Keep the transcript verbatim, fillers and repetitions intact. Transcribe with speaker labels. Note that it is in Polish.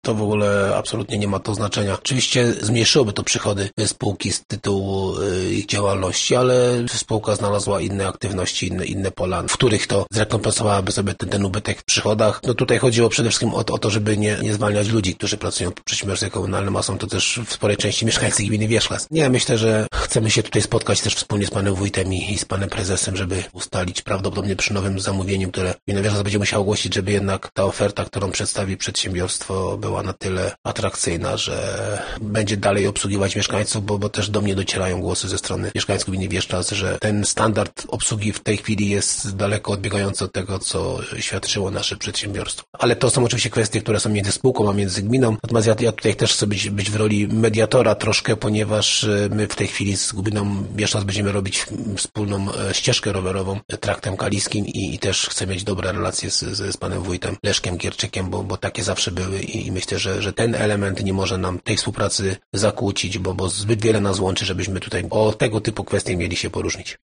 Speaker 1: To w ogóle absolutnie nie ma to znaczenia. Oczywiście zmniejszyłoby to przychody spółki z tytułu ich działalności, ale spółka znalazła inne aktywności, inne, inne pola, w których to zrekompensowałaby sobie ten, ten ubytek w przychodach. No tutaj chodziło przede wszystkim o, o to, żeby nie, nie zwalniać ludzi, którzy pracują w przedsiębiorstwie komunalnym, a są to też w sporej części mieszkańcy gminy Wierzchlas. Nie, myślę, że chcemy się tutaj spotkać też wspólnie z panem wójtem i, i z panem prezesem, żeby ustalić prawdopodobnie przy nowym zamówieniu, które gmina Wierzchlas będzie musiała ogłosić, żeby jednak ta oferta, którą przedstawi przedsiębiorstwo, była na tyle atrakcyjna, że będzie dalej obsługiwać mieszkańców, bo, bo też do mnie docierają głosy ze strony mieszkańców gminy Wierzchlas, że ten standard obsługi w tej chwili jest daleko odbiegający od tego, co świadczyło nasze przedsiębiorstwo. Ale to są oczywiście kwestie, które są między spółką a między gminą. Natomiast ja, ja tutaj też chcę być, być w roli mediatora troszkę, ponieważ my w tej chwili z gminą Wierzchlas będziemy robić wspólną ścieżkę rowerową traktem kaliskim i, i też chcę mieć dobre relacje z, z, z panem wójtem Leszkiem Gierczykiem, bo, bo takie zawsze były i, i myślę, że, że ten element nie może nam tej współpracy zakłócić, bo, bo zbyt wiele nas łączy, żebyśmy tutaj o tego typu kwestie mieli się poróżnić.